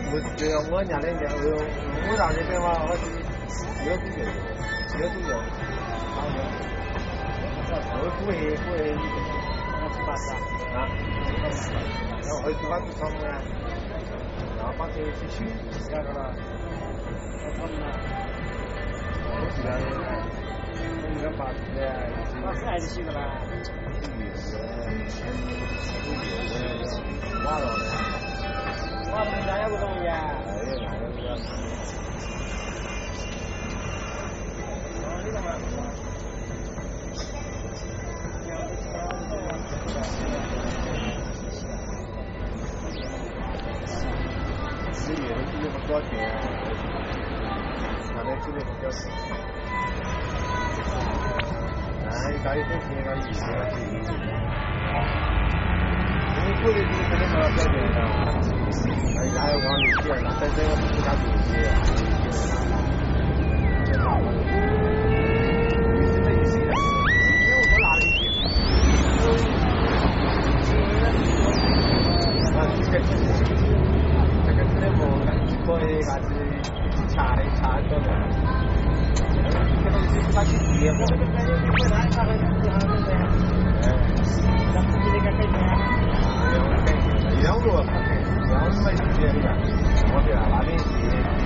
对啊，我家那边我大这边嘛，我是有都有，然后我古黑那是巴萨啊，然后会做法子什么呀？然后把这些去那个了，他们呢，我这边应该把是还是几个啦？挖了的。挖了家也不容易啊！哎呀，那个。哦，你干嘛？10月的时候多少钱？看那这边比较少。哎，搞一分钱搞意思了，因为过年就是肯定没有交钱的。哎，还有往里去，那真正我们自家自己。现在也是的，因为我拿了一些。这个这个不敢去过的，还是查多的。可能是把去结婚，本来他们是他们的。咱们这个可以讲。两个。然后买这些的，我给他拉点钱。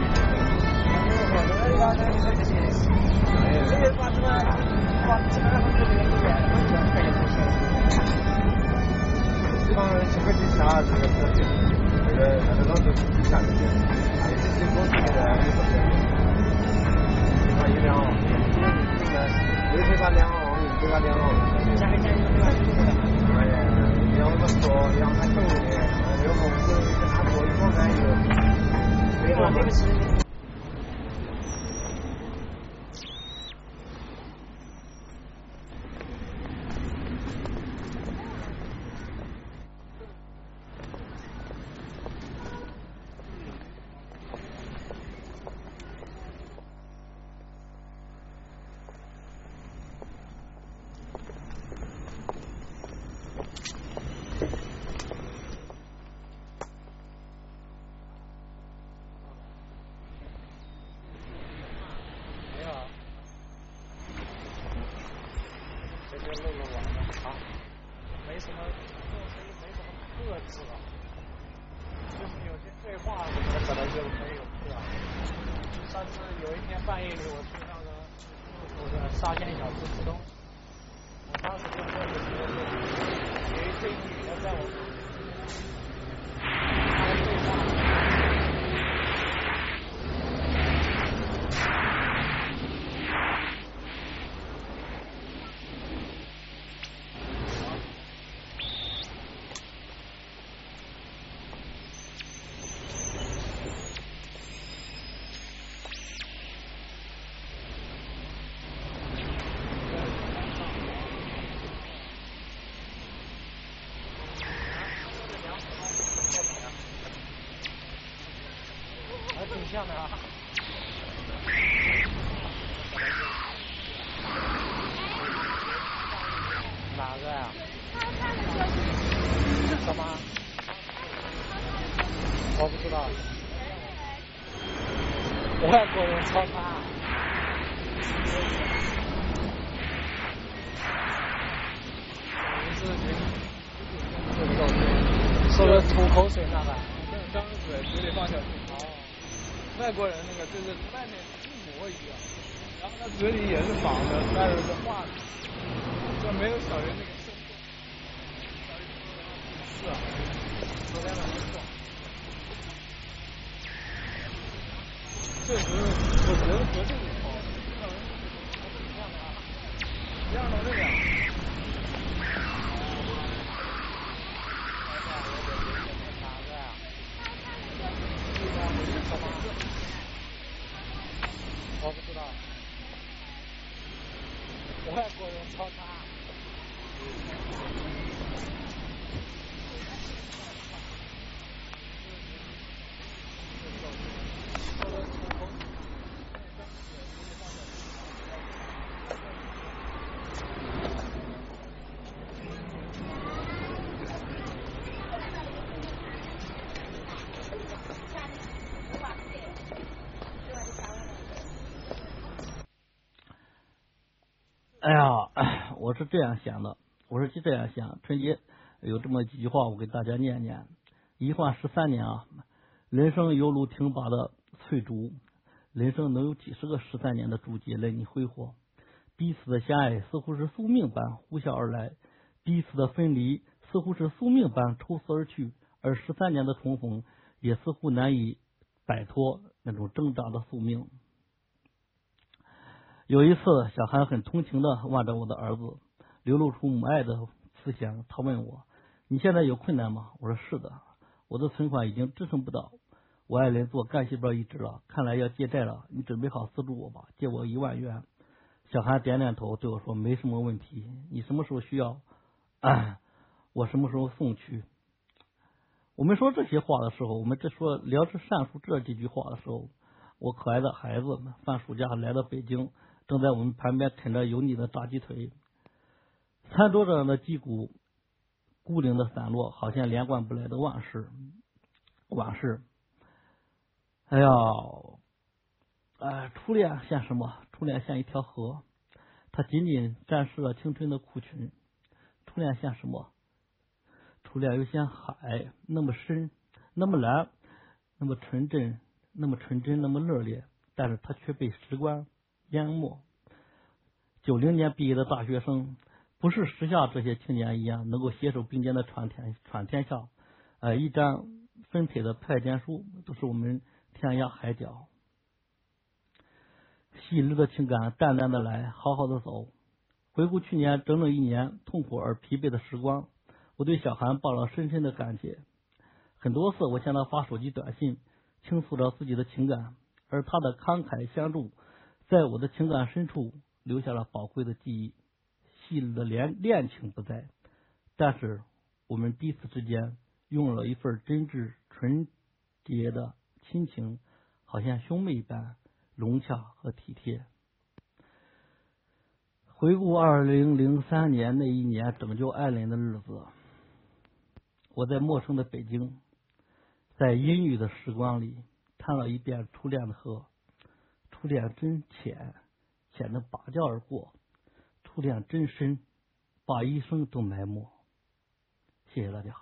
这帮人请个警察，这个那个老师警察这些，这些公司的有什么？那一辆，有些把2号，有些把2号。加个加油对吧？哎呀，要那么说，要还走的。有红色的拿过一包奶油，没了，这个是。没什么克制了，就是有些对话什么的可能就没有课。上次有一天半夜里，我去那个路口的沙县小吃吃东西，我当时就坐的时候，有一对女的在我旁边，她的对话。挺像的啊。哪个呀？什么？我不知道。外国人超他。说的吐口水那个。张嘴嘴里放小气。外国人那个就是外面一模一样，然后他嘴里也是绑的，带着个话筒，就没有小云那个生动。是啊，昨天晚上做。确实，我觉得绝对有好，一样的啊，一样的这个。我不知道，外国人超他。 哎呀，我是这样想的，春节有这么几句话，我给大家念念。一晃13年啊，人生犹如挺拔的翠竹，人生能有几十个13年的竹节任你挥霍。彼此的相爱似乎是宿命般呼啸而来，彼此的分离似乎是宿命般抽丝而去，而13年的重逢也似乎难以摆脱那种挣扎的宿命。有一次，小韩很同情地望着我的儿子，流露出母爱的慈祥。他问我：“你现在有困难吗？”我说：“是的，我的存款已经支撑不到，我爱人做干细胞移植了，看来要借债了。你准备好资助我吧，借我1万元。”小韩点点头，对我说：“没什么问题，你什么时候需要，我什么时候送去。”我们说这些话的时候，我们聊着上述这几句话的时候，我可爱的孩子们放暑假来到北京，正在我们旁边啃着油腻的炸鸡腿，餐桌上的鸡骨孤零的散落，好像连贯不来的往事。哎呀，初恋像什么？初恋像一条河，它仅仅展示了青春的裤裙。初恋像什么？初恋又像海，那么深，那么蓝，那么纯真，那么热烈，但是它却被时光淹没。90年毕业的大学生，不是时下这些青年一样能够携手并肩的闯天下，一张分配的派遣书都是我们天涯海角。细致的情感淡淡的来，好好的走。回顾去年整整1年痛苦而疲惫的时光，我对小韩抱了深深的感激。很多次我向他发手机短信，倾诉着自己的情感，而他的慷慨相助，在我的情感深处留下了宝贵的记忆。昔日的恋情不在，但是我们彼此之间拥有了一份真挚纯洁的亲情，好像兄妹般融洽和体贴。回顾2003年那一年拯救爱人的日子，我在陌生的北京，在阴郁的时光里看了一遍初恋的河。初恋真浅，浅的拔脚而过；初恋真深，把一生都埋没。谢谢大家。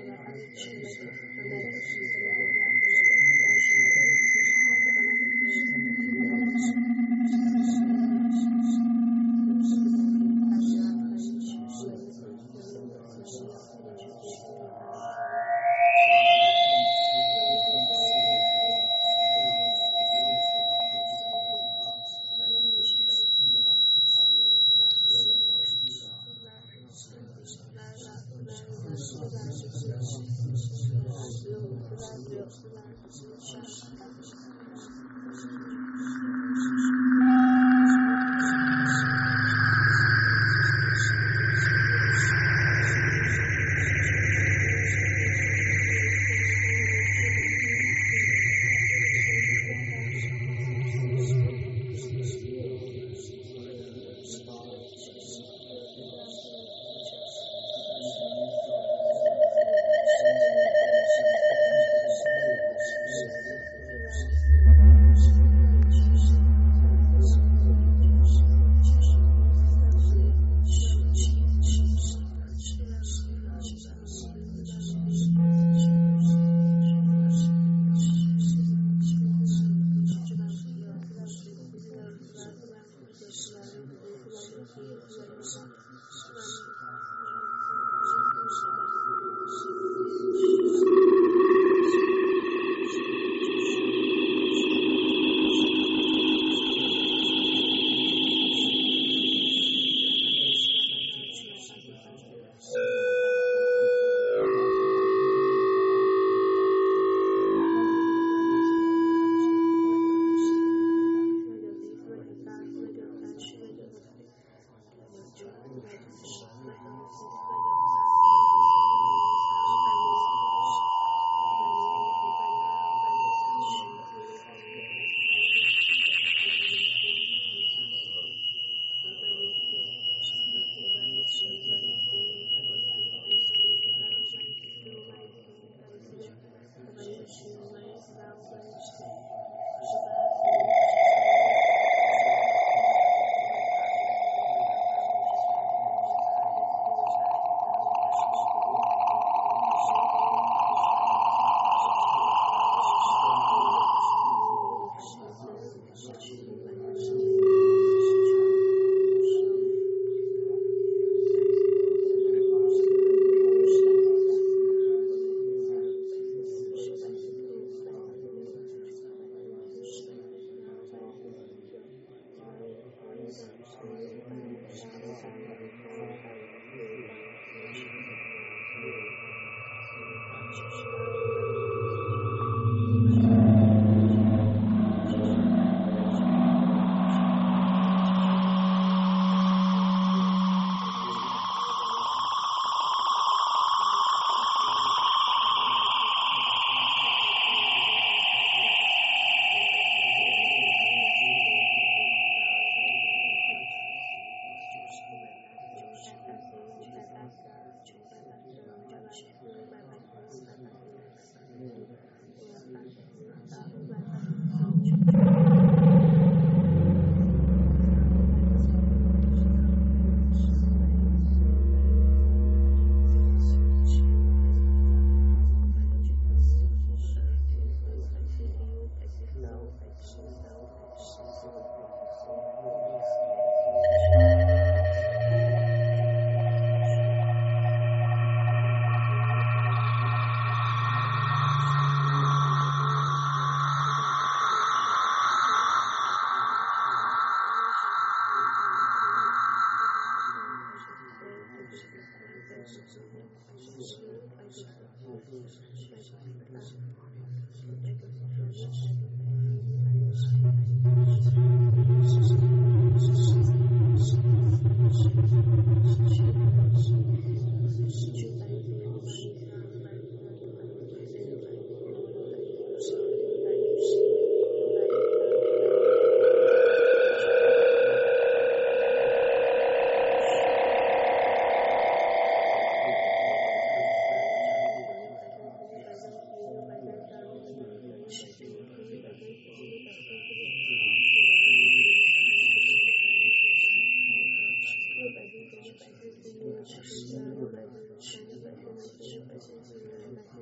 Thank you.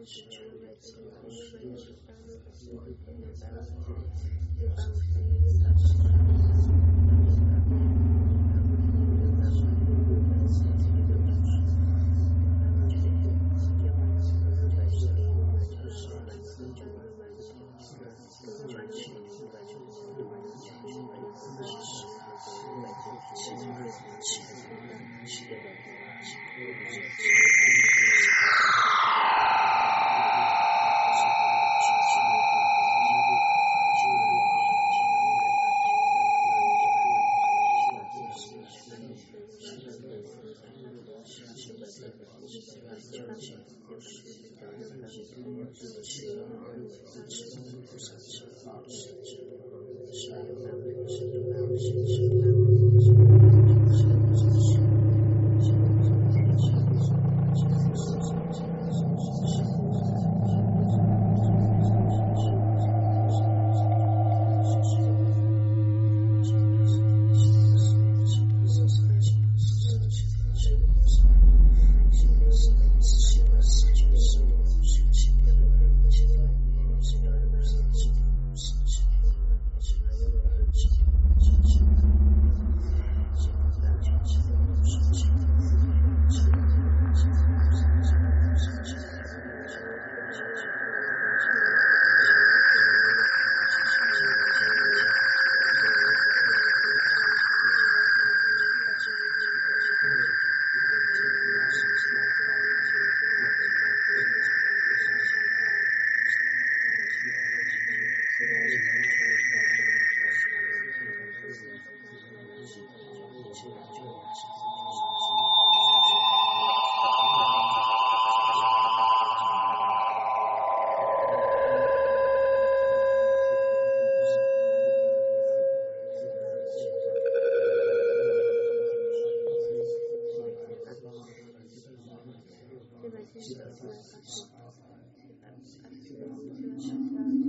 这个